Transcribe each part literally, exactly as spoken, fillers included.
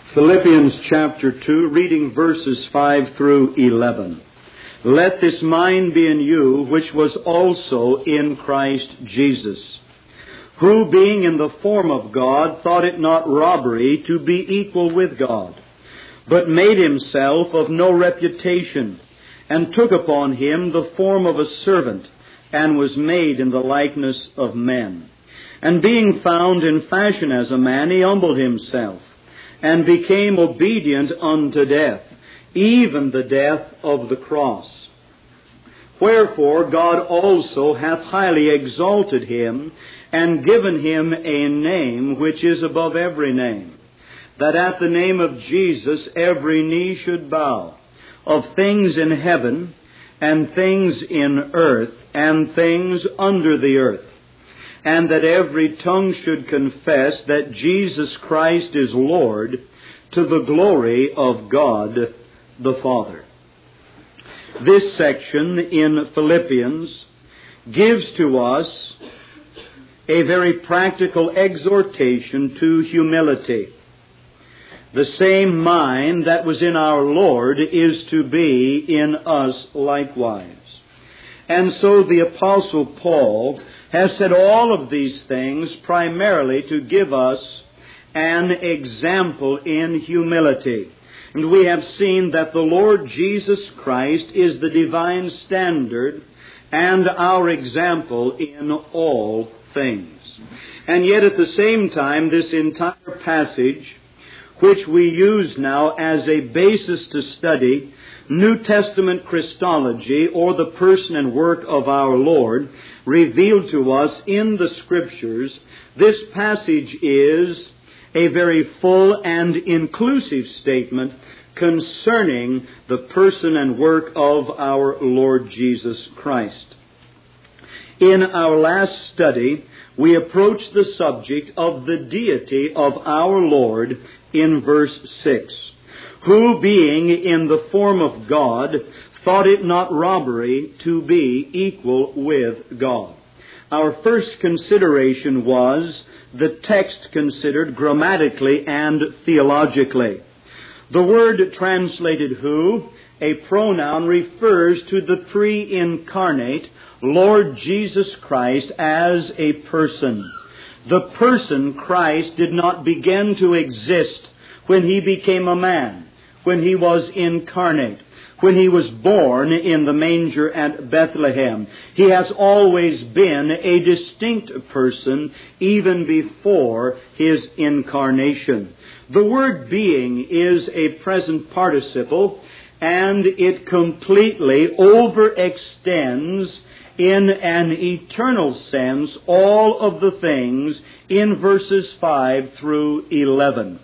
Philippians chapter two, reading verses five through eleven. Let this mind be in you, which was also in Christ Jesus, who being in the form of God, thought it not robbery to be equal with God, but made himself of no reputation, and took upon him the form of a servant, and was made in the likeness of men. And being found in fashion as a man, he humbled himself, and became obedient unto death, even the death of the cross. Wherefore God also hath highly exalted him, and given him a name which is above every name, that at the name of Jesus every knee should bow, of things in heaven, and things in earth, and things under the earth, and that every tongue should confess that Jesus Christ is Lord, to the glory of God the Father. This section in Philippians gives to us a very practical exhortation to humility. The same mind that was in our Lord is to be in us likewise. And so the Apostle Paul has said all of these things primarily to give us an example in humility. And we have seen that the Lord Jesus Christ is the divine standard and our example in all things. And yet at the same time, this entire passage, which we use now as a basis to study New Testament Christology, or the person and work of our Lord, revealed to us in the Scriptures, this passage is a very full and inclusive statement concerning the person and work of our Lord Jesus Christ. In our last study, we approached the subject of the deity of our Lord in verse six. Who, being in the form of God, thought it not robbery to be equal with God. Our first consideration was the text considered grammatically and theologically. The word translated who, a pronoun, refers to the pre-incarnate Lord Jesus Christ as a person. The person Christ did not begin to exist when he became a man, when he was incarnate, when he was born in the manger at Bethlehem. He has always been a distinct person even before his incarnation. The word being is a present participle, and it completely overextends in an eternal sense all of the things in verses five through eleven.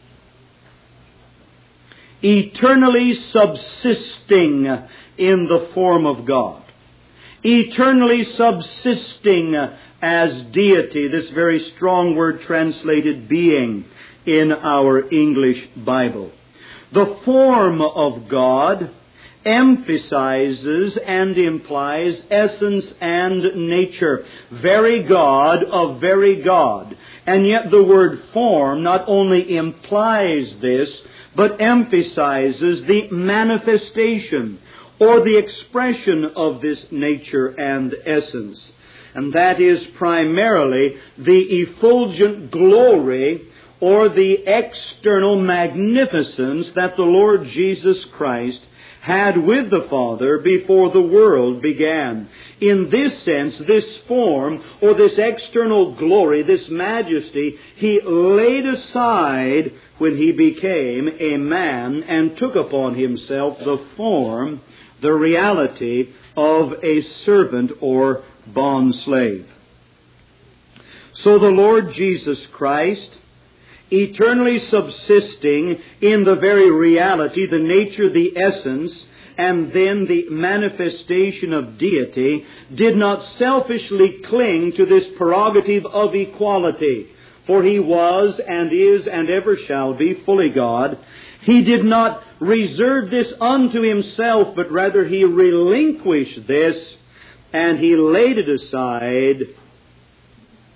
Eternally subsisting in the form of God. Eternally subsisting as deity, this very strong word translated being in our English Bible. The form of God emphasizes and implies essence and nature. Very God of very God. And yet the word form not only implies this, but emphasizes the manifestation or the expression of this nature and essence. And that is primarily the effulgent glory or the external magnificence that the Lord Jesus Christ had with the Father before the world began. In this sense, this form, or this external glory, this majesty, he laid aside when he became a man and took upon himself the form, the reality of a servant or bondslave. So the Lord Jesus Christ, eternally subsisting in the very reality, the nature, the essence, and then the manifestation of deity, did not selfishly cling to this prerogative of equality, for he was and is and ever shall be fully God. He did not reserve this unto himself, but rather he relinquished this, and he laid it aside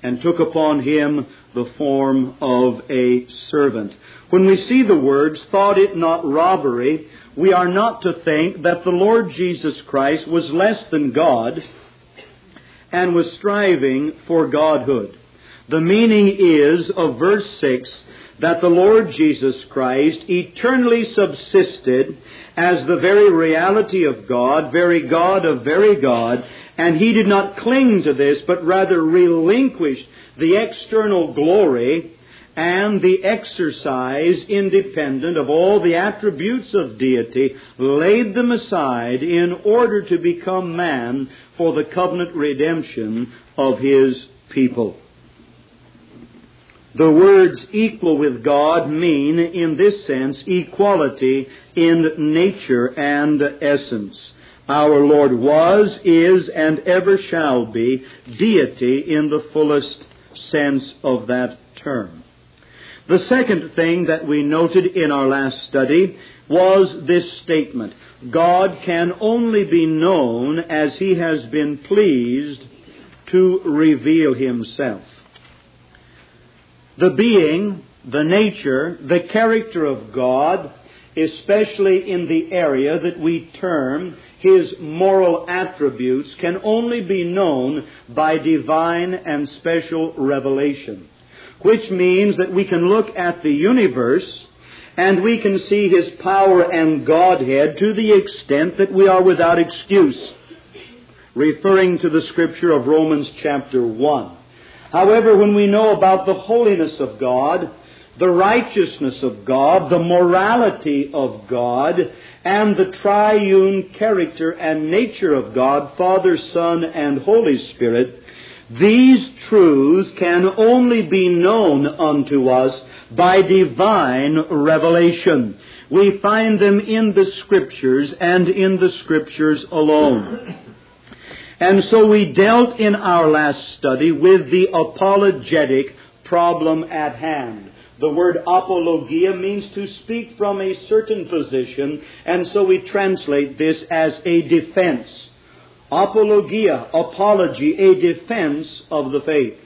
and took upon him the form of a servant. When we see the words, thought it not robbery, we are not to think that the Lord Jesus Christ was less than God and was striving for Godhood. The meaning is of verse six that the Lord Jesus Christ eternally subsisted as the very reality of God, very God of very God, and He did not cling to this, but rather relinquished the external glory and the exercise independent of all the attributes of deity, laid them aside in order to become man for the covenant redemption of His people. The words equal with God mean, in this sense, equality in nature and essence. Our Lord was, is, and ever shall be deity in the fullest sense of that term. The second thing that we noted in our last study was this statement: God can only be known as He has been pleased to reveal Himself. The being, the nature, the character of God, especially in the area that we term His moral attributes, can only be known by divine and special revelation, which means that we can look at the universe and we can see His power and Godhead to the extent that we are without excuse, referring to the Scripture of Romans chapter one. However, when we know about the holiness of God, the righteousness of God, the morality of God, and the triune character and nature of God, Father, Son, and Holy Spirit, these truths can only be known unto us by divine revelation. We find them in the Scriptures and in the Scriptures alone. And so we dealt in our last study with the apologetic problem at hand. The word apologia means to speak from a certain position, and so we translate this as a defense. Apologia, apology, a defense of the faith.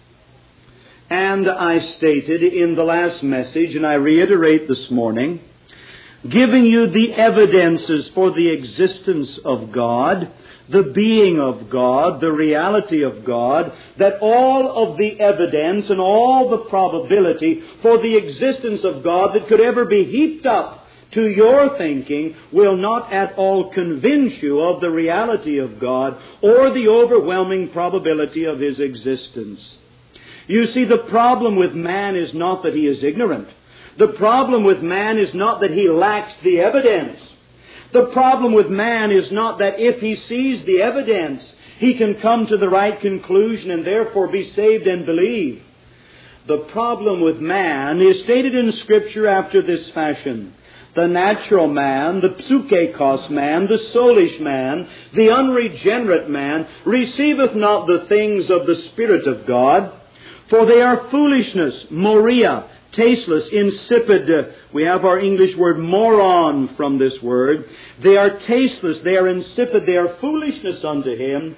And I stated in the last message, and I reiterate this morning, giving you the evidences for the existence of God, the being of God, the reality of God, that all of the evidence and all the probability for the existence of God that could ever be heaped up to your thinking will not at all convince you of the reality of God or the overwhelming probability of His existence. You see, the problem with man is not that he is ignorant. The problem with man is not that he lacks the evidence. The problem with man is not that if he sees the evidence, he can come to the right conclusion and therefore be saved and believe. The problem with man is stated in Scripture after this fashion. The natural man, the psuchekos man, the soulish man, the unregenerate man, receiveth not the things of the Spirit of God, for they are foolishness, moria, tasteless, insipid. We have our English word moron from this word. They are tasteless, they are insipid, they are foolishness unto him.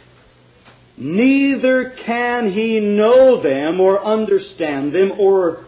Neither can he know them or understand them or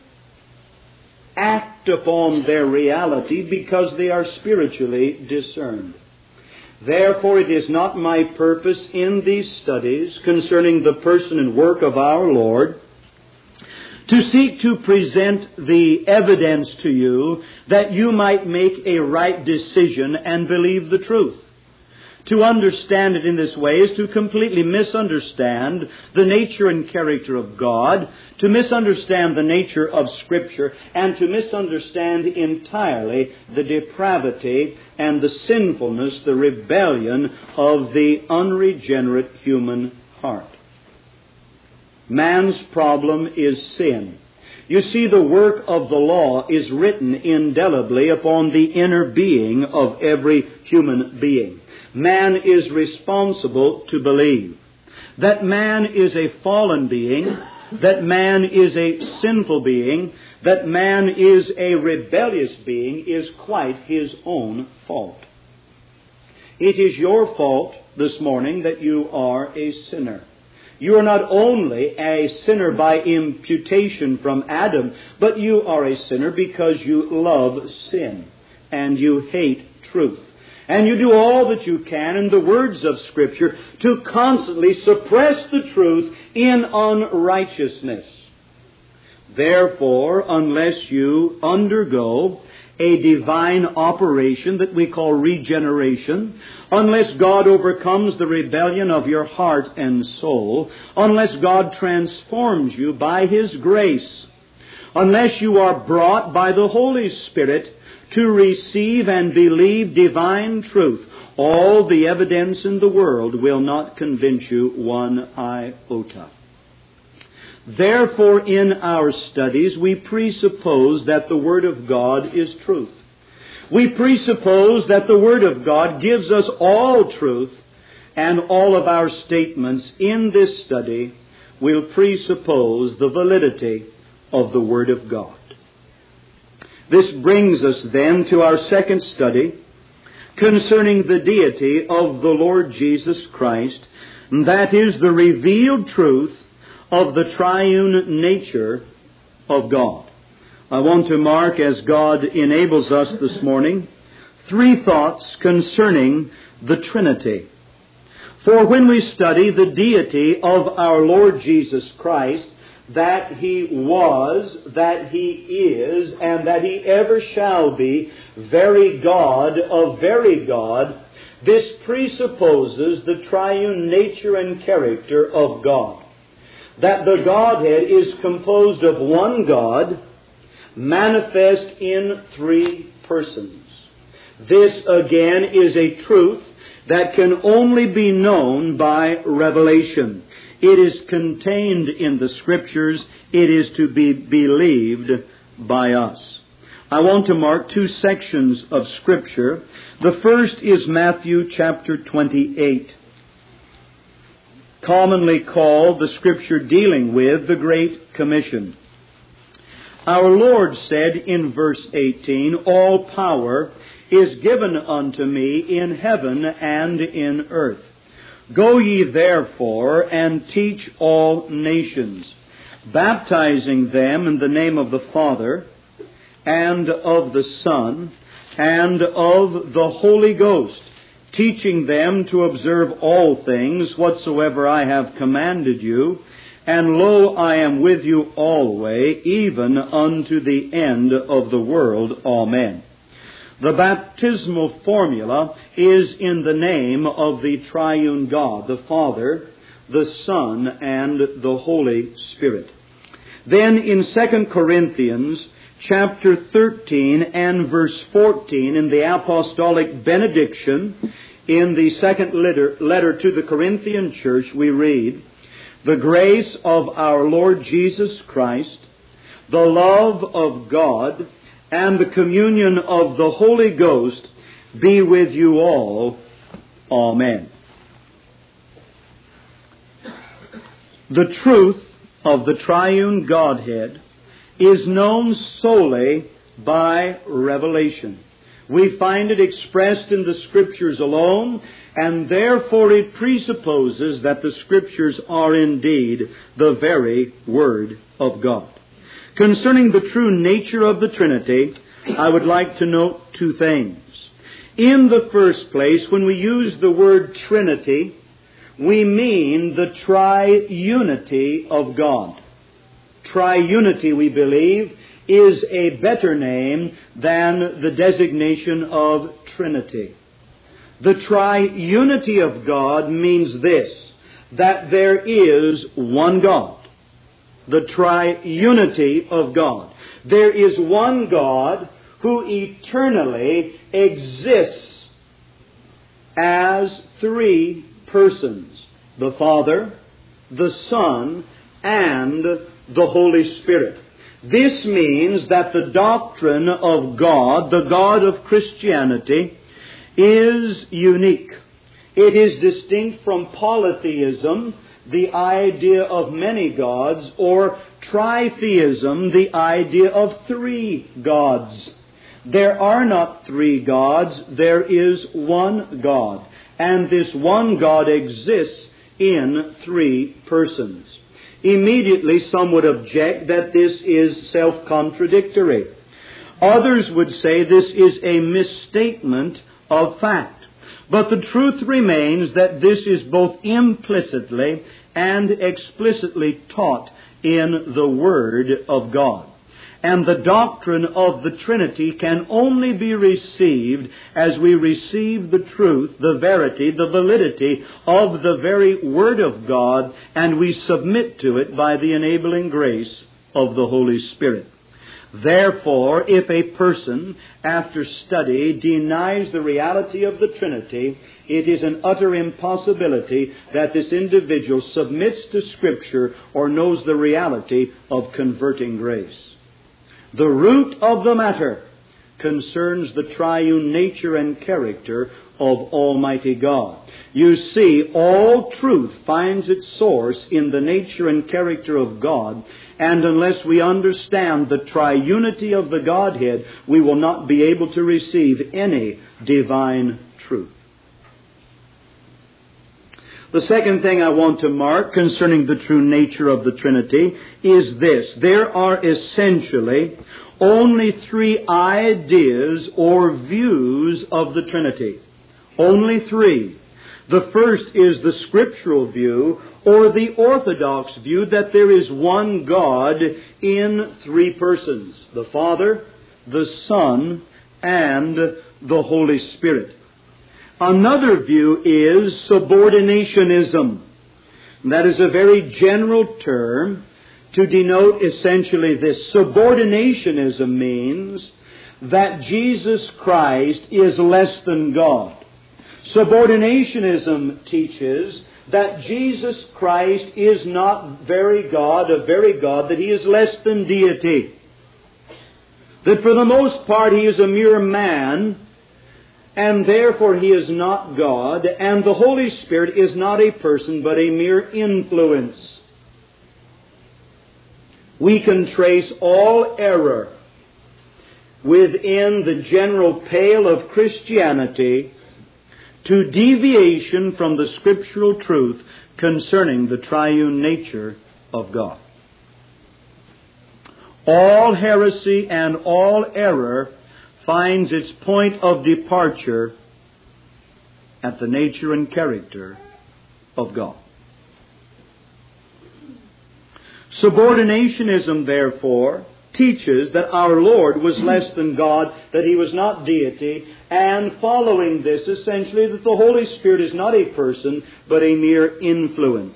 act upon their reality because they are spiritually discerned. Therefore, it is not my purpose in these studies concerning the person and work of our Lord to seek to present the evidence to you that you might make a right decision and believe the truth. To understand it in this way is to completely misunderstand the nature and character of God, to misunderstand the nature of Scripture, and to misunderstand entirely the depravity and the sinfulness, the rebellion of the unregenerate human heart. Man's problem is sin. You see, the work of the law is written indelibly upon the inner being of every human being. Man is responsible to believe that man is a fallen being, that man is a sinful being, that man is a rebellious being is quite his own fault. It is your fault this morning that you are a sinner. You are not only a sinner by imputation from Adam, but you are a sinner because you love sin and you hate truth. And you do all that you can in the words of Scripture to constantly suppress the truth in unrighteousness. Therefore, unless you undergo a divine operation that we call regeneration, unless God overcomes the rebellion of your heart and soul, unless God transforms you by His grace, unless you are brought by the Holy Spirit to receive and believe divine truth, all the evidence in the world will not convince you one iota. Therefore, in our studies, we presuppose that the Word of God is truth. We presuppose that the Word of God gives us all truth, and all of our statements in this study will presuppose the validity of the Word of God. This brings us then to our second study concerning the deity of the Lord Jesus Christ, and that is the revealed truth of the triune nature of God. I want to mark, as God enables us this morning, three thoughts concerning the Trinity. For when we study the deity of our Lord Jesus Christ, that He was, that He is, and that He ever shall be, very God of very God, this presupposes the triune nature and character of God. That the Godhead is composed of one God, manifest in three persons. This, again, is a truth that can only be known by revelation. It is contained in the Scriptures. It is to be believed by us. I want to mark two sections of Scripture. The first is Matthew chapter twenty-eight. Commonly called the Scripture dealing with the Great Commission. Our Lord said in verse eighteen, "All power is given unto me in heaven and in earth. Go ye therefore and teach all nations, baptizing them in the name of the Father and of the Son and of the Holy Ghost, teaching them to observe all things whatsoever I have commanded you. And lo, I am with you always, even unto the end of the world. Amen." The baptismal formula is in the name of the triune God, the Father, the Son, and the Holy Spirit. Then in Second Corinthians chapter thirteen and verse fourteen, in the apostolic benediction, in the second letter, letter to the Corinthian church, we read, "The grace of our Lord Jesus Christ, the love of God, and the communion of the Holy Ghost be with you all. Amen." The truth of the triune Godhead is known solely by revelation. We find it expressed in the Scriptures alone, and therefore it presupposes that the Scriptures are indeed the very Word of God. Concerning the true nature of the Trinity, I would like to note two things. In the first place, when we use the word Trinity, we mean the triunity of God. Triunity, we believe, is a better name than the designation of Trinity. The triunity of God means this, that there is one God. The triunity of God. There is one God who eternally exists as three persons: the Father, the Son, and the Holy Spirit. This means that the doctrine of God, the God of Christianity, is unique. It is distinct from polytheism, the idea of many gods, or tritheism, the idea of three gods. There are not three gods, there is one God. And this one God exists in three persons. Immediately, some would object that this is self-contradictory. Others would say this is a misstatement of fact. But the truth remains that this is both implicitly and explicitly taught in the Word of God. And the doctrine of the Trinity can only be received as we receive the truth, the verity, the validity of the very Word of God, and we submit to it by the enabling grace of the Holy Spirit. Therefore, if a person, after study, denies the reality of the Trinity, it is an utter impossibility that this individual submits to Scripture or knows the reality of converting grace. The root of the matter concerns the triune nature and character of Almighty God. You see, all truth finds its source in the nature and character of God, and unless we understand the triunity of the Godhead, we will not be able to receive any divine truth. The second thing I want to mark concerning the true nature of the Trinity is this. There are essentially only three ideas or views of the Trinity. Only three. The first is the scriptural view, or the orthodox view, that there is one God in three persons: the Father, the Son, and the Holy Spirit. Another view is subordinationism. That is a very general term to denote essentially this. Subordinationism means that Jesus Christ is less than God. Subordinationism teaches that Jesus Christ is not very God, a very God, that He is less than deity. That for the most part He is a mere man, and therefore He is not God, and the Holy Spirit is not a person, but a mere influence. We can trace all error within the general pale of Christianity to deviation from the scriptural truth concerning the triune nature of God. All heresy and all error finds its point of departure at the nature and character of God. Subordinationism, therefore, teaches that our Lord was less than God, that He was not deity, and following this, essentially, that the Holy Spirit is not a person, but a mere influence.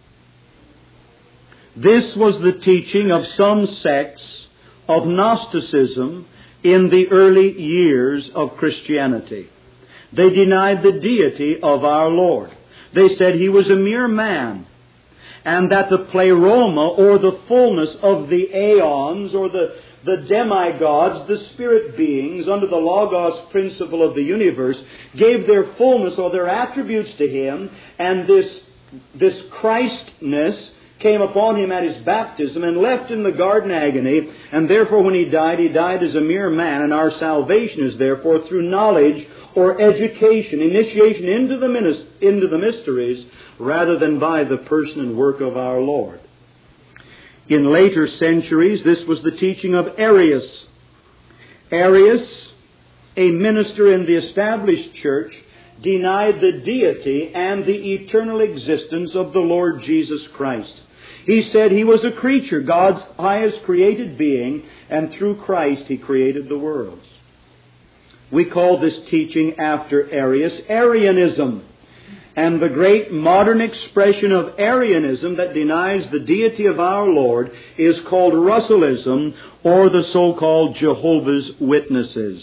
This was the teaching of some sects of Gnosticism in the early years of Christianity. They denied the deity of our Lord. They said He was a mere man, and that the pleroma, or the fullness of the aeons, or the, the demigods, the spirit beings, under the Logos principle of the universe, gave their fullness or their attributes to Him, and this, this Christness came upon Him at His baptism and left in the garden agony, and therefore when He died, He died as a mere man, and our salvation is therefore through knowledge or education, initiation into the, minis- into the mysteries, rather than by the person and work of our Lord. In later centuries, this was the teaching of Arius. Arius, a minister in the established church, denied the deity and the eternal existence of the Lord Jesus Christ. He said He was a creature, God's highest created being, and through Christ He created the worlds. We call this teaching after Arius Arianism. And the great modern expression of Arianism that denies the deity of our Lord is called Russellism, or the so-called Jehovah's Witnesses.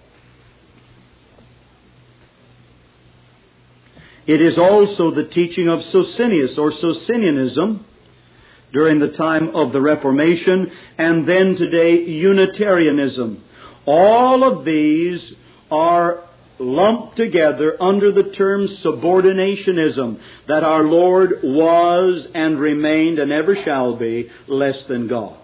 It is also the teaching of Socinius, or Socinianism, during the time of the Reformation, and then today Unitarianism. All of these are lumped together under the term subordinationism, that our Lord was and remained and ever shall be less than God.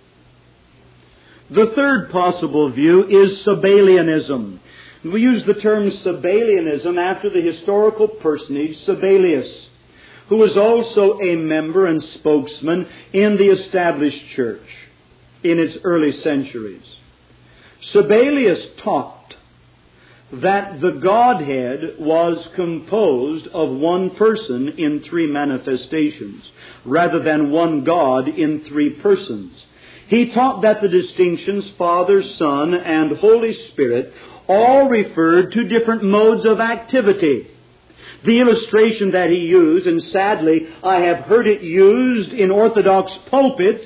The third possible view is Sabellianism. We use the term Sabellianism after the historical personage Sabellius, who was also a member and spokesman in the established church in its early centuries. Sabellius taught that the Godhead was composed of one person in three manifestations, rather than one God in three persons. He taught that the distinctions Father, Son, and Holy Spirit all referred to different modes of activity. The illustration that he used, and sadly I have heard it used in Orthodox pulpits,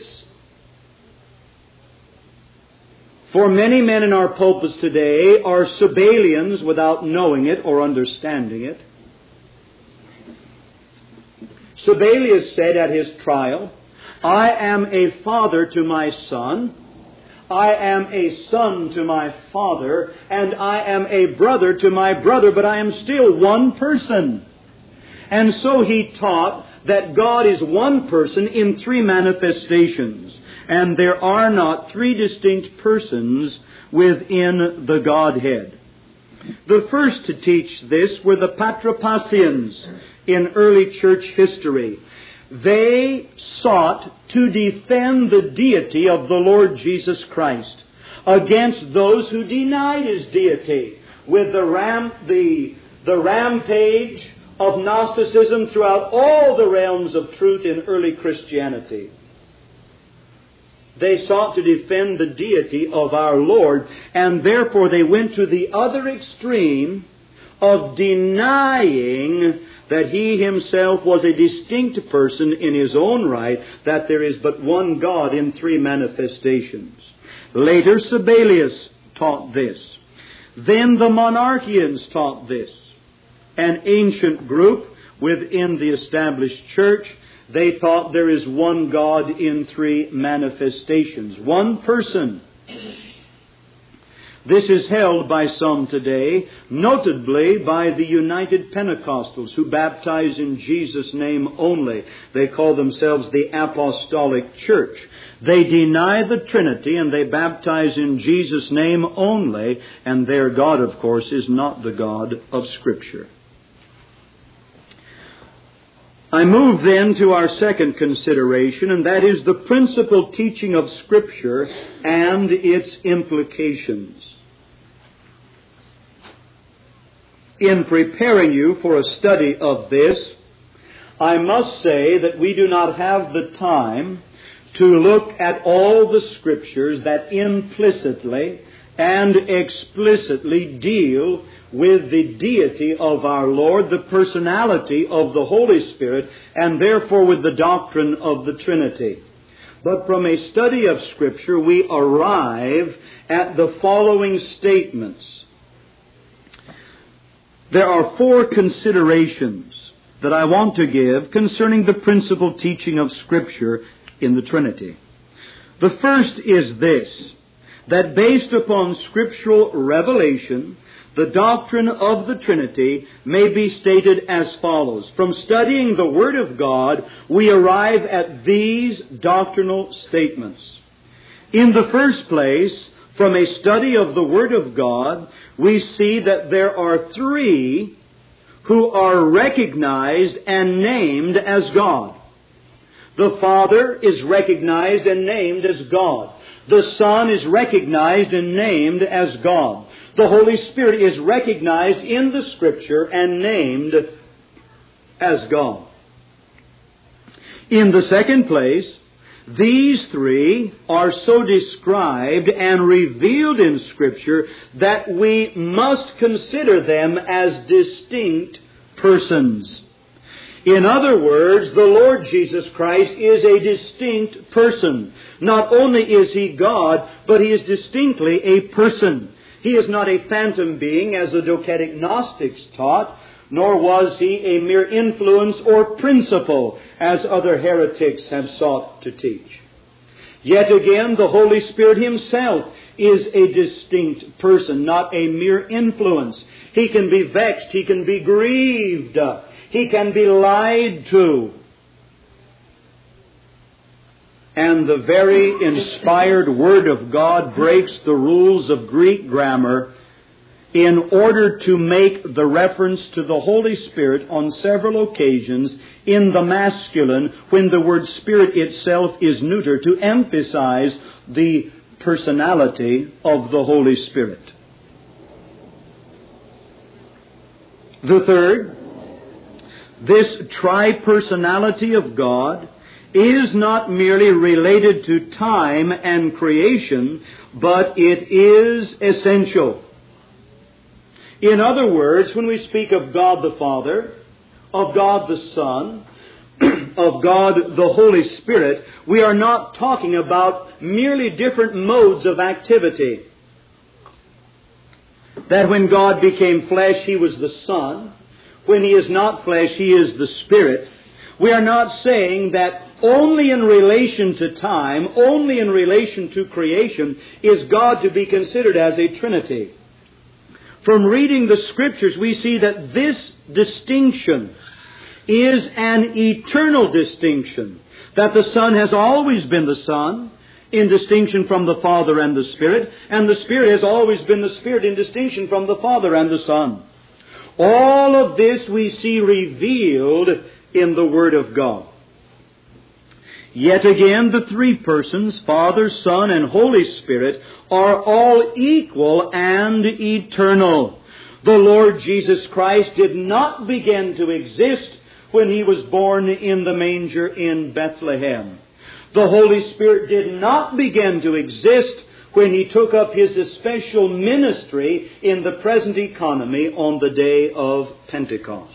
for many men in our pulpits today are Sabellians without knowing it or understanding it. Sabellius said at his trial, I am a father to my son, I am a son to my father, and I am a brother to my brother, but I am still one person. And so he taught that God is one person in three manifestations, and there are not three distinct persons within the Godhead. The first to teach this were the Patripassians in early church history. They sought to defend the deity of the Lord Jesus Christ against those who denied His deity with the, ram, the, the rampage of Gnosticism throughout all the realms of truth in early Christianity. They sought to defend the deity of our Lord, and therefore they went to the other extreme of denying that He Himself was a distinct person in His own right, that there is but one God in three manifestations. Later, Sabellius taught this. Then the Monarchians taught this. An ancient group within the established church, they taught there is one God in three manifestations, one person. This is held by some today, notably by the United Pentecostals, who baptize in Jesus' name only. They call themselves the Apostolic Church. They deny the Trinity and they baptize in Jesus' name only, and their God, of course, is not the God of Scripture. I move then to our second consideration, and that is the principal teaching of Scripture and its implications. In preparing you for a study of this, I must say that we do not have the time to look at all the Scriptures that implicitly and explicitly deal with the deity of our Lord, the personality of the Holy Spirit, and therefore with the doctrine of the Trinity. But from a study of Scripture, we arrive at the following statements. There are four considerations that I want to give concerning the principal teaching of Scripture in the Trinity. The first is this, that based upon scriptural revelation, the doctrine of the Trinity may be stated as follows. From studying the Word of God, we arrive at these doctrinal statements. In the first place, from a study of the Word of God, we see that there are three who are recognized and named as God. The Father is recognized and named as God. The Son is recognized and named as God. The Holy Spirit is recognized in the Scripture and named as God. In the second place, these three are so described and revealed in Scripture that we must consider them as distinct persons. In other words, the Lord Jesus Christ is a distinct person. Not only is He God, but He is distinctly a person. He is not a phantom being, as the Docetic Gnostics taught, nor was He a mere influence or principle, as other heretics have sought to teach. Yet again, the Holy Spirit Himself is a distinct person, not a mere influence. He can be vexed, He can be grieved, He can be lied to. And the very inspired Word of God breaks the rules of Greek grammar in order to make the reference to the Holy Spirit on several occasions in the masculine when the word Spirit itself is neuter, to emphasize the personality of the Holy Spirit. The third, this tri-personality of God is not merely related to time and creation, but it is essential. In other words, when we speak of God the Father, of God the Son, of God the Holy Spirit, we are not talking about merely different modes of activity. That when God became flesh, He was the Son. When He is not flesh, He is the Spirit. We are not saying that only in relation to time, only in relation to creation, is God to be considered as a Trinity. From reading the Scriptures, we see that this distinction is an eternal distinction. That the Son has always been the Son, in distinction from the Father and the Spirit, and the Spirit has always been the Spirit in distinction from the Father and the Son. All of this we see revealed in the Word of God. Yet again, the three persons, Father, Son, and Holy Spirit, are all equal and eternal. The Lord Jesus Christ did not begin to exist when He was born in the manger in Bethlehem. The Holy Spirit did not begin to exist when He took up His especial ministry in the present economy on the day of Pentecost.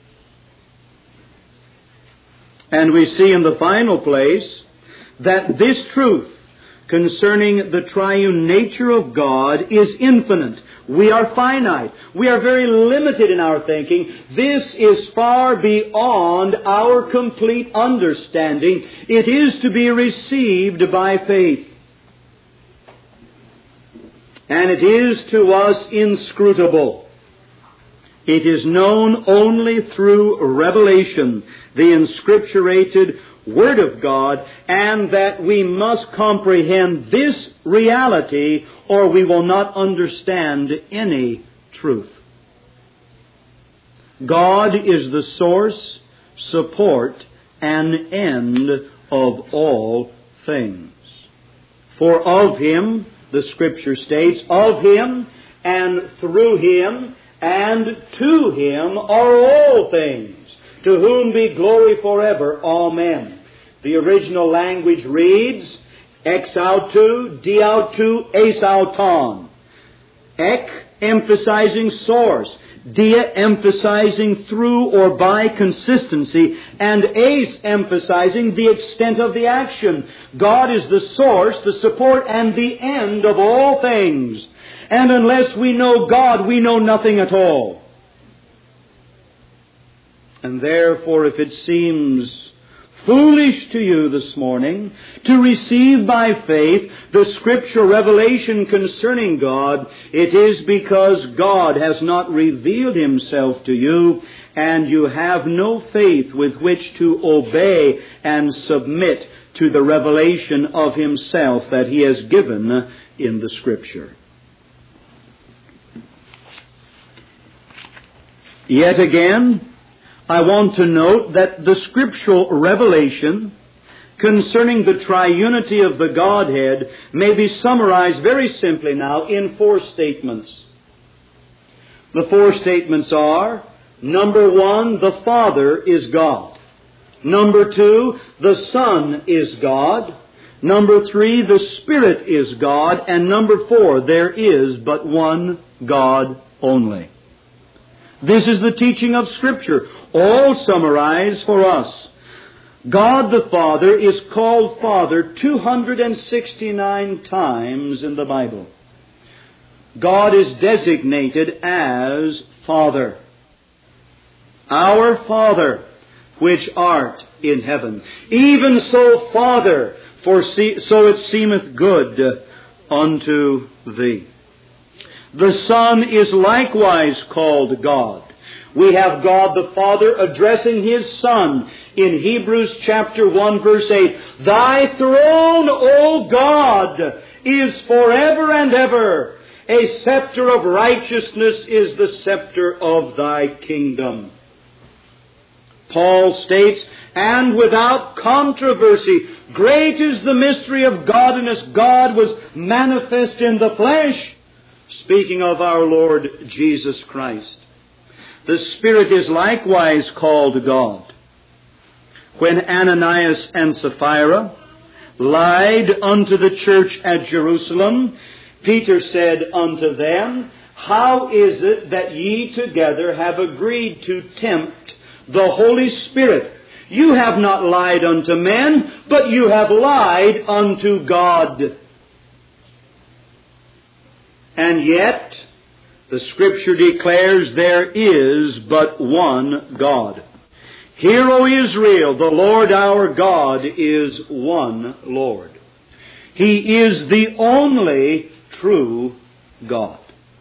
And we see in the final place that this truth concerning the triune nature of God is infinite. We are finite. We are very limited in our thinking. This is far beyond our complete understanding. It is to be received by faith. And it is to us inscrutable. It is known only through revelation, the inscripturated Word of God, and that we must comprehend this reality or we will not understand any truth. God is the source, support, and end of all things. For of Him, the Scripture states, of Him and through Him and to Him are all things, to whom be glory forever. Amen. The original language reads, ex autou, di autou, eis auton. Ek, emphasizing source. Dia, emphasizing through or by consistency. And eis, emphasizing the extent of the action. God is the source, the support, and the end of all things. And unless we know God, we know nothing at all. And therefore, if it seems foolish to you this morning to receive by faith the Scripture revelation concerning God, it is because God has not revealed Himself to you, and you have no faith with which to obey and submit to the revelation of Himself that He has given in the Scripture. Yet again, I want to note that the scriptural revelation concerning the triunity of the Godhead may be summarized very simply now in four statements. The four statements are, number one, the Father is God. Number two, the Son is God. Number three, the Spirit is God. And number four, there is but one God only. This is the teaching of Scripture, all summarized for us. God the Father is called Father two hundred sixty-nine times in the Bible. God is designated as Father. Our Father, which art in heaven. Even so, Father, for so it seemeth good unto thee. The Son is likewise called God. We have God the Father addressing His Son in Hebrews chapter one verse eight. Thy throne, O God, is forever and ever, A scepter of righteousness is the scepter of thy kingdom. Paul states, and without controversy, great is the mystery of godliness. God was manifest in the flesh, speaking of our Lord Jesus Christ. The Spirit is likewise called God. When Ananias and Sapphira lied unto the church at Jerusalem, Peter said unto them, how is it that ye together have agreed to tempt the Holy Spirit? You have not lied unto men, but you have lied unto God. And yet, the Scripture declares there is but one God. Hear, O Israel, the Lord our God is one Lord. He is the only true God.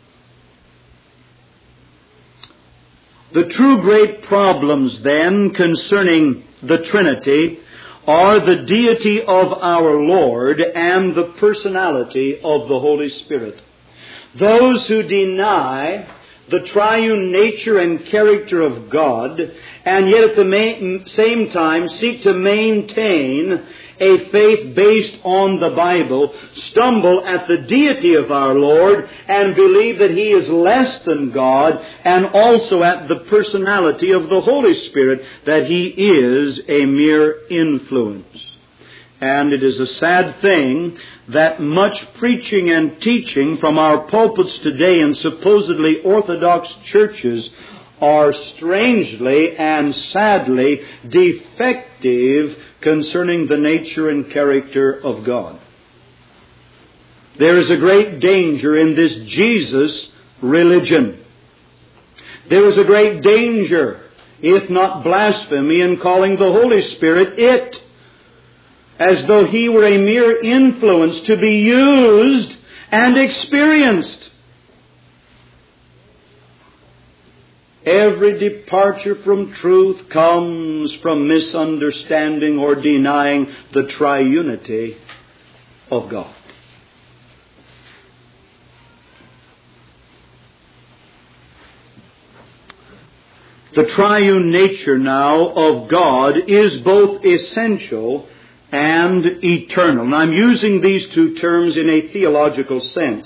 The true great problems then concerning the Trinity are the deity of our Lord and the personality of the Holy Spirit. Those who deny the triune nature and character of God, and yet at the same time seek to maintain a faith based on the Bible, stumble at the deity of our Lord and believe that He is less than God, and also at the personality of the Holy Spirit, that He is a mere influence. And it is a sad thing that much preaching and teaching from our pulpits today in supposedly orthodox churches are strangely and sadly defective concerning the nature and character of God. There is a great danger in this Jesus religion. There is a great danger, if not blasphemy, in calling the Holy Spirit it, as though He were a mere influence to be used and experienced. Every departure from truth comes from misunderstanding or denying the triunity of God. The triune nature now of God is both essential and eternal. And I'm using these two terms in a theological sense.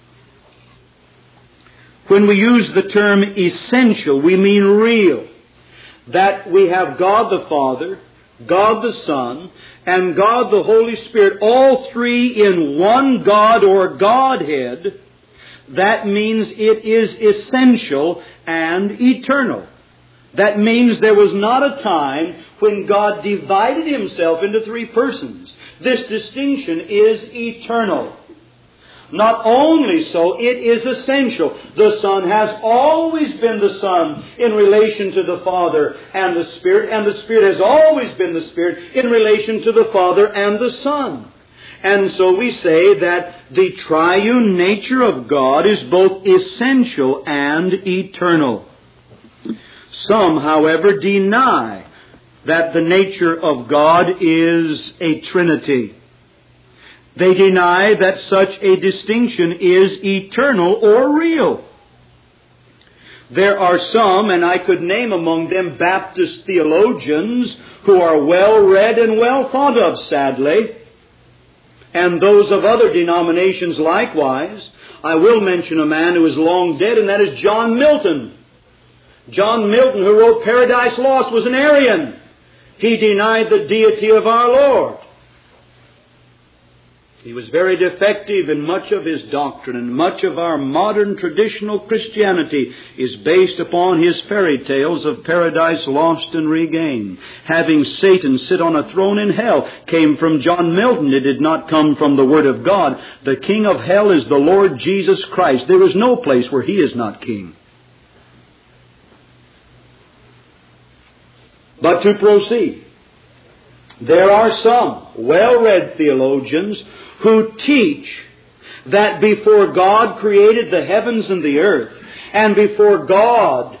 When we use the term essential, we mean real. That we have God the Father, God the Son, and God the Holy Spirit, all three in one God or Godhead. That means it is essential and eternal. That means there was not a time when God divided Himself into three persons. This distinction is eternal. Not only so, it is essential. The Son has always been the Son in relation to the Father and the Spirit, and the Spirit has always been the Spirit in relation to the Father and the Son. And so we say that the triune nature of God is both essential and eternal. Some, however, deny that the nature of God is a Trinity. They deny that such a distinction is eternal or real. There are some, and I could name among them Baptist theologians, who are well read and well thought of, sadly, and those of other denominations likewise. I will mention a man who is long dead, and that is John Milton. John Milton, who wrote Paradise Lost, was an Arian. He denied the deity of our Lord. He was very defective in much of his doctrine, and much of our modern traditional Christianity is based upon his fairy tales of Paradise Lost and Regained. Having Satan sit on a throne in hell came from John Milton. It did not come from the Word of God. The King of hell is the Lord Jesus Christ. There is no place where He is not King. But to proceed, there are some well-read theologians who teach that before God created the heavens and the earth, and before God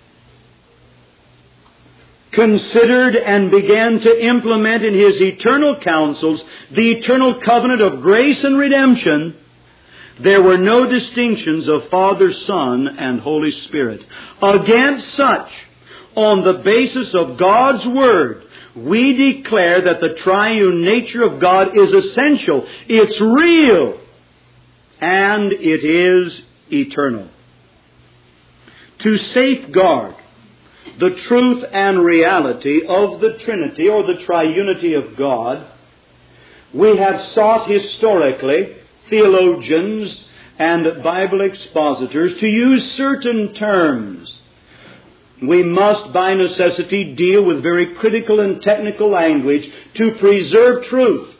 considered and began to implement in His eternal counsels the eternal covenant of grace and redemption, There were no distinctions of Father, Son, and Holy Spirit. Against such, on the basis of God's Word, we declare that the triune nature of God is essential, it's real, and it is eternal. To safeguard the truth and reality of the Trinity or the triunity of God, we have sought historically theologians and Bible expositors to use certain terms. We must by necessity deal with very critical and technical language to preserve truth.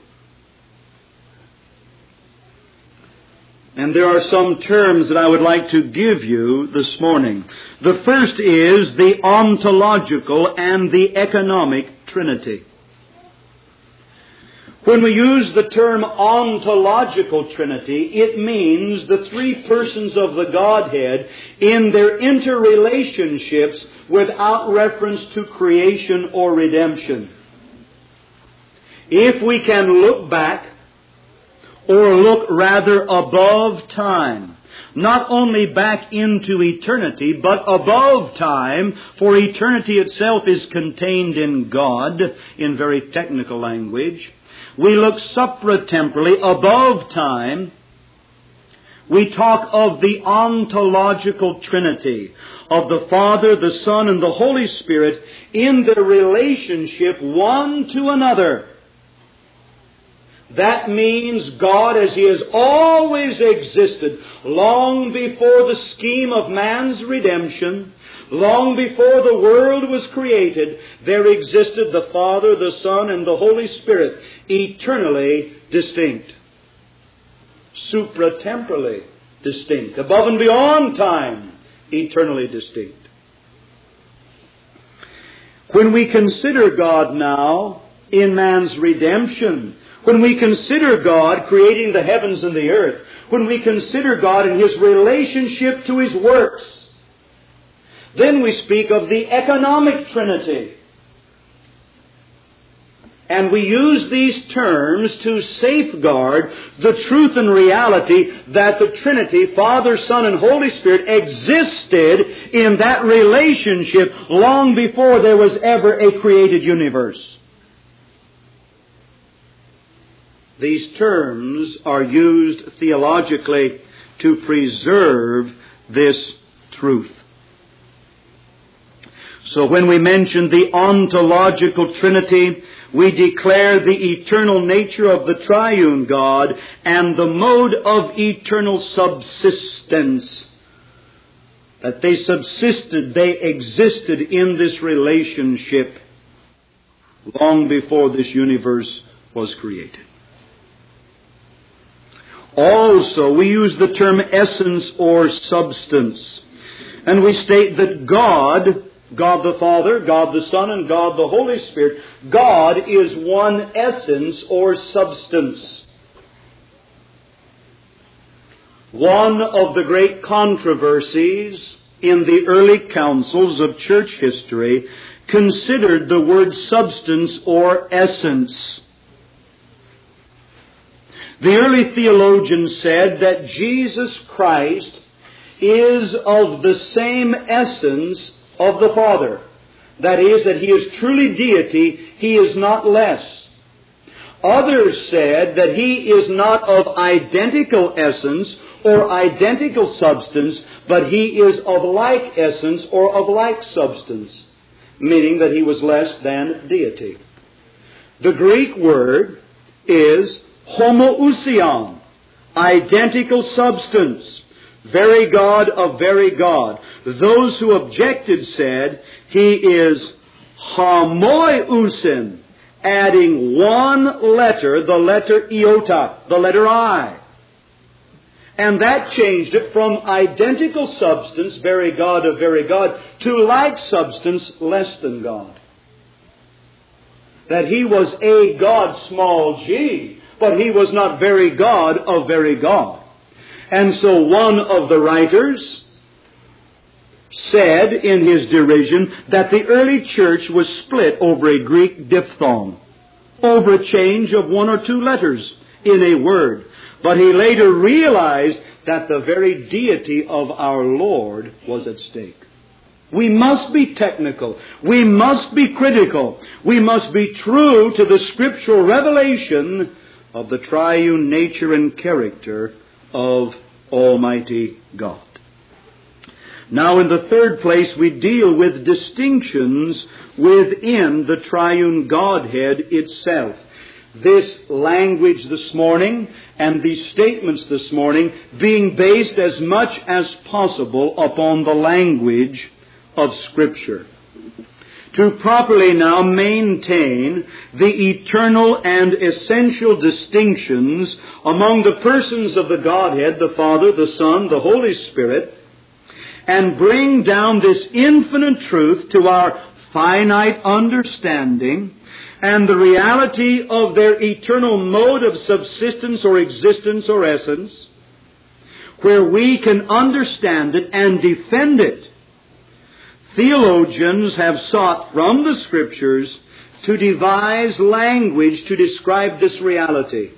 And there are some terms that I would like to give you this morning. The first is the ontological and the economic Trinity. When we use the term ontological Trinity, it means the three persons of the Godhead in their interrelationships without reference to creation or redemption. If we can look back, or look rather above time, not only back into eternity, but above time, for eternity itself is contained in God, in very technical language. We look supratemporally above time. We talk of the ontological Trinity, of the Father, the Son, and the Holy Spirit in their relationship one to another. That means God, as He has always existed, long before the scheme of man's redemption, long before the world was created, there existed the Father, the Son, and the Holy Spirit, eternally distinct, supratemporally distinct, above and beyond time, eternally distinct. When we consider God now in man's redemption, when we consider God creating the heavens and the earth, when we consider God in His relationship to His works, then we speak of the economic Trinity. And we use these terms to safeguard the truth and reality that the Trinity, Father, Son, and Holy Spirit, existed in that relationship long before there was ever a created universe. These terms are used theologically to preserve this truth. So when we mention the ontological Trinity, we declare the eternal nature of the triune God and the mode of eternal subsistence. That they subsisted, they existed in this relationship long before this universe was created. Also, we use the term essence or substance. And we state that God, God the Father, God the Son, and God the Holy Spirit, God is one essence or substance. One of the great controversies in the early councils of church history considered the word substance or essence. The early theologians said that Jesus Christ is of the same essence of the Father. That is, that He is truly deity, He is not less. Others said that He is not of identical essence or identical substance, but He is of like essence or of like substance, meaning that He was less than deity. The Greek word is homoousion, identical substance, very God of very God. Those who objected said He is homoiousin, adding one letter, the letter iota, the letter I. And that changed it from identical substance, very God of very God, to like substance, less than God. That He was a God, small g, but He was not very God of very God. And so one of the writers said in his derision that the early church was split over a Greek diphthong, over a change of one or two letters in a word. But he later realized that the very deity of our Lord was at stake. We must be technical. We must be critical. We must be true to the scriptural revelation of the triune nature and character of Almighty God. Now, in the third place, we deal with distinctions within the triune Godhead itself. This language this morning and these statements this morning being based as much as possible upon the language of Scripture. To properly now maintain the eternal and essential distinctions among the persons of the Godhead, the Father, the Son, the Holy Spirit, and bring down this infinite truth to our finite understanding and the reality of their eternal mode of subsistence or existence or essence, where we can understand it and defend it. Theologians have sought from the Scriptures to devise language to describe this reality.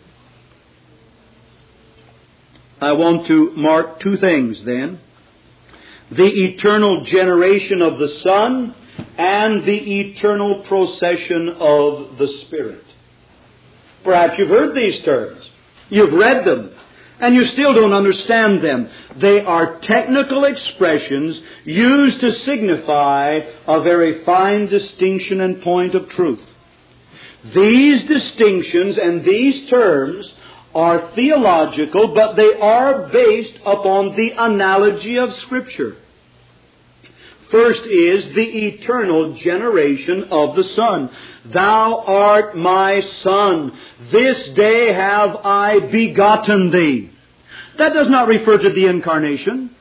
I want to mark two things then. The eternal generation of the Son and the eternal procession of the Spirit. Perhaps you've heard these terms. You've read them. And you still don't understand them. They are technical expressions used to signify a very fine distinction and point of truth. These distinctions and these terms are theological, but they are based upon the analogy of Scripture. First is the eternal generation of the Son. Thou art my Son. This day have I begotten thee. That does not refer to the incarnation.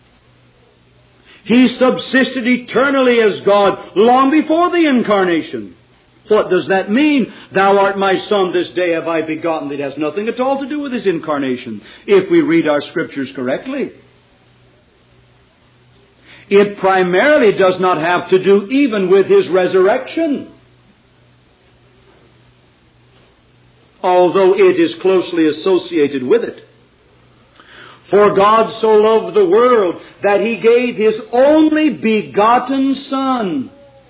He subsisted eternally as God long before the incarnation. What does that mean? Thou art my Son, this day have I begotten thee. It has nothing at all to do with His incarnation, if we read our Scriptures correctly. It primarily does not have to do even with His resurrection, although it is closely associated with it. For God so loved the world that He gave His only begotten Son.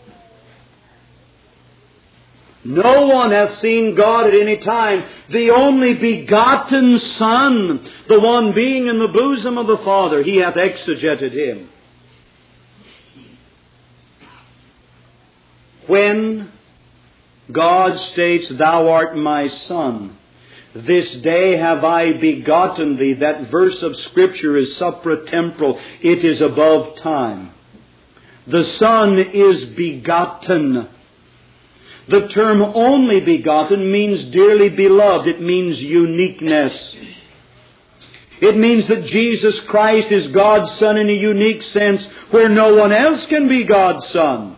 No one hath seen God at any time. The only begotten Son, the one being in the bosom of the Father, He hath exegeted Him. When God states, Thou art my Son, this day have I begotten thee, that verse of Scripture is supratemporal. It is above time. The Son is begotten. The term only begotten means dearly beloved. It means uniqueness. It means that Jesus Christ is God's Son in a unique sense where no one else can be God's Son.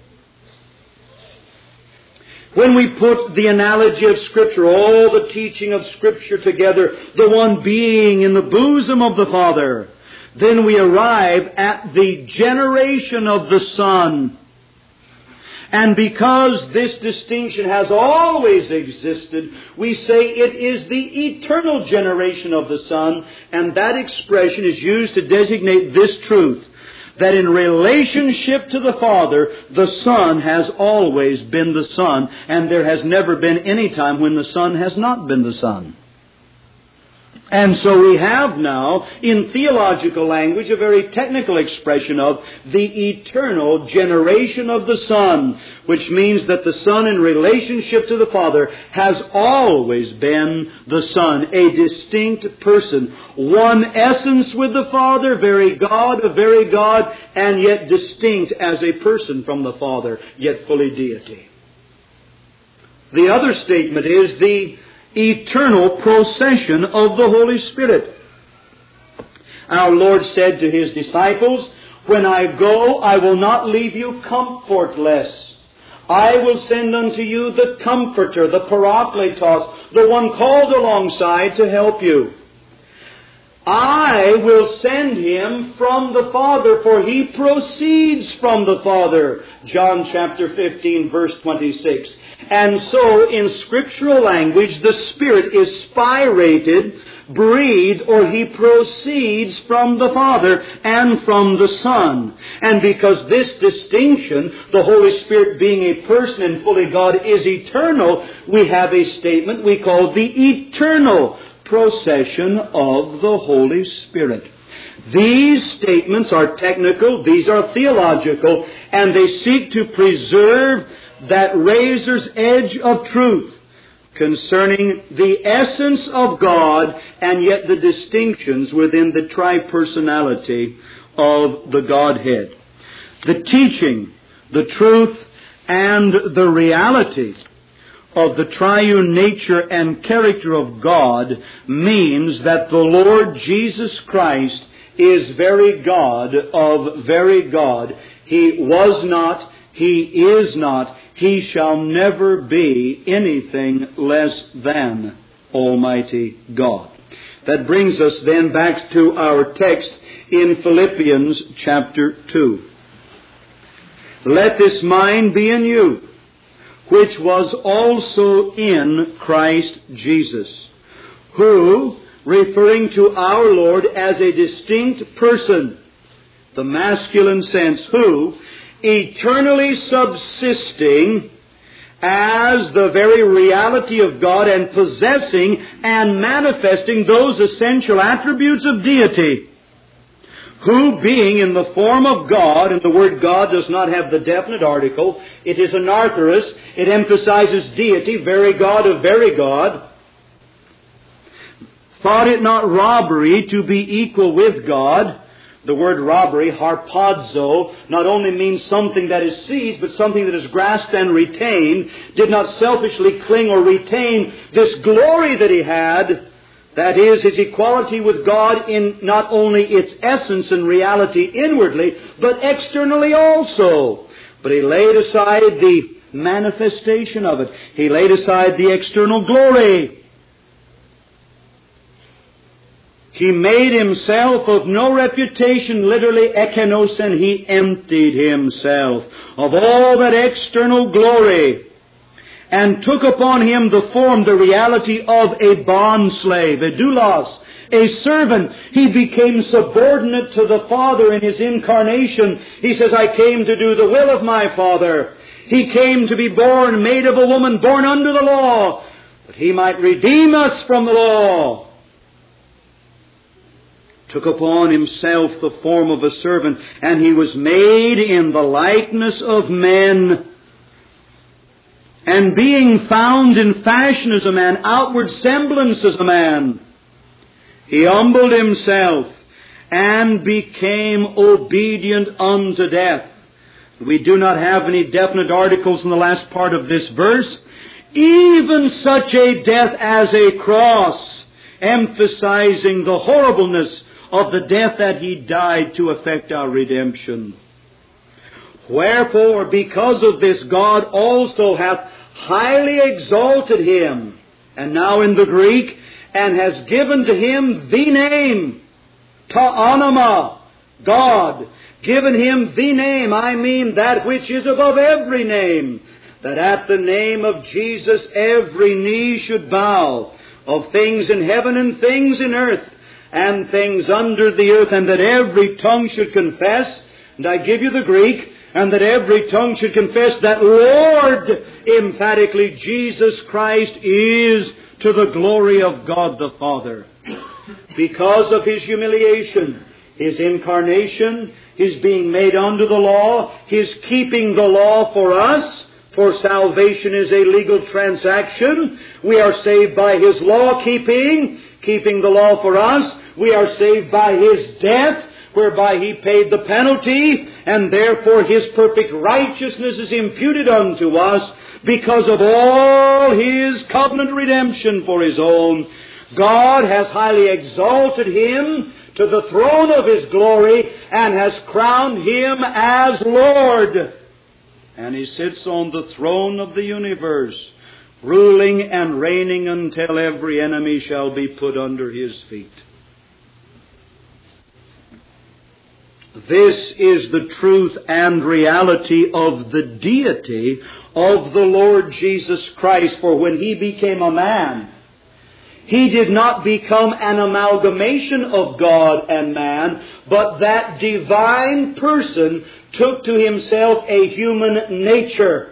When we put the analogy of Scripture, all the teaching of Scripture together, the one being in the bosom of the Father, then we arrive at the generation of the Son. And because this distinction has always existed, we say it is the eternal generation of the Son, and that expression is used to designate this truth, that in relationship to the Father, the Son has always been the Son, and there has never been any time when the Son has not been the Son. And so we have now, in theological language, a very technical expression of the eternal generation of the Son, which means that the Son in relationship to the Father has always been the Son, a distinct person, one essence with the Father, very God, a very God, and yet distinct as a person from the Father, yet fully deity. The other statement is the eternal procession of the Holy Spirit. Our Lord said to His disciples, When I go, I will not leave you comfortless. I will send unto you the Comforter, the Parakletos, the one called alongside to help you. I will send him from the Father, for he proceeds from the Father. John chapter fifteen, verse twenty-six. And so, in scriptural language, the Spirit is spirated, breathed, or he proceeds from the Father and from the Son. And because this distinction, the Holy Spirit being a person and fully God, is eternal, we have a statement we call the eternal procession of the Holy Spirit. These statements are technical, these are theological, and they seek to preserve that razor's edge of truth concerning the essence of God and yet the distinctions within the tripersonality of the Godhead. The teaching, the truth, and the reality of the triune nature and character of God means that the Lord Jesus Christ is very God of very God. He was not, He is not, He shall never be anything less than Almighty God. That brings us then back to our text in Philippians chapter two. Let this mind be in you, which was also in Christ Jesus, who, referring to our Lord as a distinct person, the masculine sense, who, eternally subsisting as the very reality of God and possessing and manifesting those essential attributes of deity, who being in the form of God, and the word God does not have the definite article, it is anarthrous, it emphasizes deity, very God of very God, thought it not robbery to be equal with God. The word robbery, harpazo, not only means something that is seized, but something that is grasped and retained, did not selfishly cling or retain this glory that he had, that is, his equality with God in not only its essence and reality inwardly, but externally also. But he laid aside the manifestation of it. He laid aside the external glory. He made himself of no reputation, literally ekenos, and he emptied himself of all that external glory and took upon him the form, the reality of a bondslave, a doulos, a servant. He became subordinate to the Father in his incarnation. He says, I came to do the will of my Father. He came to be born, made of a woman, born under the law, that he might redeem us from the law. Took upon himself the form of a servant, and he was made in the likeness of men. And being found in fashion as a man, outward semblance as a man, he humbled himself and became obedient unto death. We do not have any definite articles in the last part of this verse. Even such a death as a cross, emphasizing the horribleness of the death that he died to effect our redemption. Wherefore, because of this, God also hath highly exalted him, and now in the Greek, and has given to him the name, ta'anama, God, given him the name, I mean that which is above every name, that at the name of Jesus every knee should bow, of things in heaven and things in earth, and things under the earth, and that every tongue should confess, and I give you the Greek, and that every tongue should confess that Lord, emphatically, Jesus Christ is to the glory of God the Father. Because of his humiliation, his incarnation, his being made under the law, his keeping the law for us, for salvation is a legal transaction. We are saved by his law keeping, keeping the law for us. We are saved by his death, whereby he paid the penalty, and therefore his perfect righteousness is imputed unto us because of all his covenant redemption for his own. God has highly exalted him to the throne of his glory and has crowned him as Lord. And he sits on the throne of the universe, ruling and reigning until every enemy shall be put under his feet. This is the truth and reality of the deity of the Lord Jesus Christ. For when He became a man, He did not become an amalgamation of God and man, but that divine person took to Himself a human nature.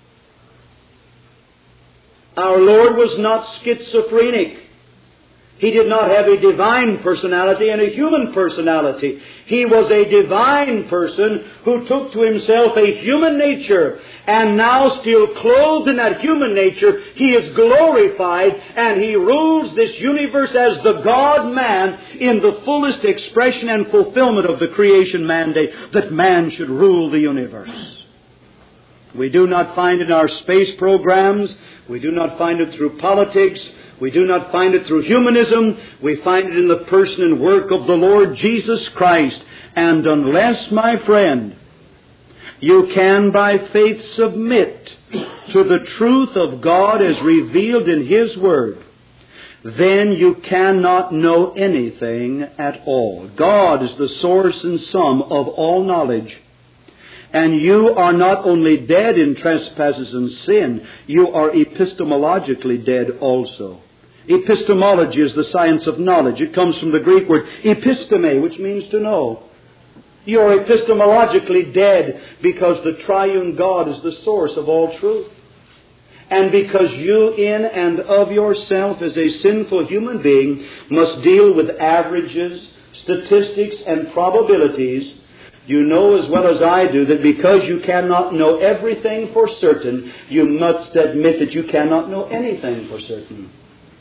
Our Lord was not schizophrenic. He did not have a divine personality and a human personality. He was a divine person who took to Himself a human nature, and now still clothed in that human nature, He is glorified, and He rules this universe as the God-man in the fullest expression and fulfillment of the creation mandate that man should rule the universe. We do not find it in our space programs. We do not find it through politics. We do not find it through humanism. We find it in the person and work of the Lord Jesus Christ. And unless, my friend, you can by faith submit to the truth of God as revealed in His Word, then you cannot know anything at all. God is the source and sum of all knowledge. And you are not only dead in trespasses and sin, you are epistemologically dead also. Epistemology is the science of knowledge. It comes from the Greek word episteme, which means to know. You are epistemologically dead because the triune God is the source of all truth. And because you in and of yourself as a sinful human being must deal with averages, statistics, and probabilities, you know as well as I do that because you cannot know everything for certain, you must admit that you cannot know anything for certain.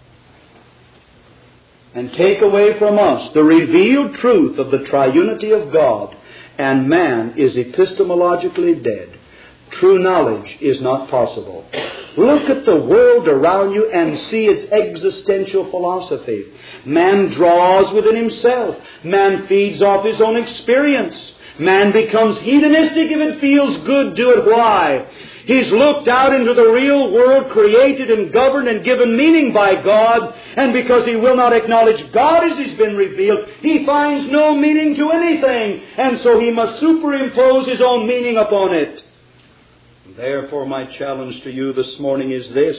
And take away from us the revealed truth of the triunity of God, and man is epistemologically dead. True knowledge is not possible. Look at the world around you and see its existential philosophy. Man draws within himself. Man feeds off his own experience. Man becomes hedonistic. If it feels good, do it. Why? He's looked out into the real world, created and governed and given meaning by God, and because he will not acknowledge God as He's been revealed, he finds no meaning to anything, and so he must superimpose his own meaning upon it. Therefore, my challenge to you this morning is this.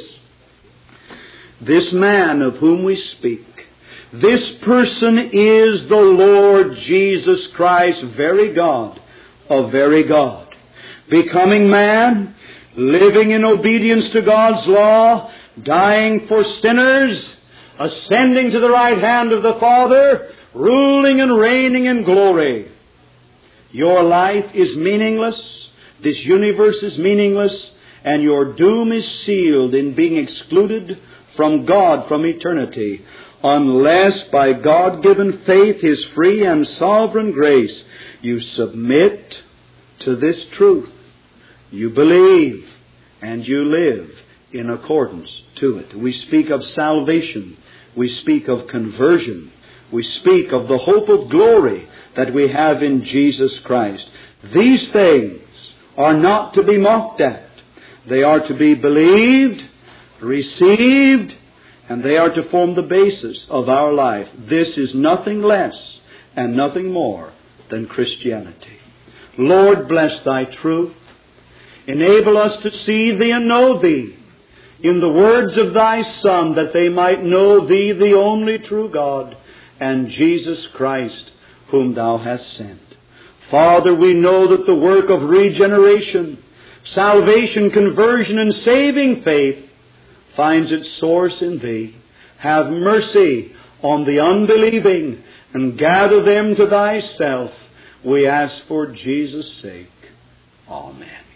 This man of whom we speak, this person is the Lord Jesus Christ, very God of very God. Becoming man, living in obedience to God's law, dying for sinners, ascending to the right hand of the Father, ruling and reigning in glory. Your life is meaningless. This universe is meaningless, and your doom is sealed in being excluded from God from eternity, unless by God-given faith, His free and sovereign grace, you submit to this truth. You believe and you live in accordance to it. We speak of salvation. We speak of conversion. We speak of the hope of glory that we have in Jesus Christ. These things are not to be mocked at. They are to be believed, received, and they are to form the basis of our life. This is nothing less and nothing more than Christianity. Lord, bless Thy truth. Enable us to see Thee and know Thee in the words of Thy Son, that they might know Thee, the only true God, and Jesus Christ, whom Thou hast sent. Father, we know that the work of regeneration, salvation, conversion, and saving faith finds its source in Thee. Have mercy on the unbelieving and gather them to Thyself. We ask for Jesus' sake. Amen.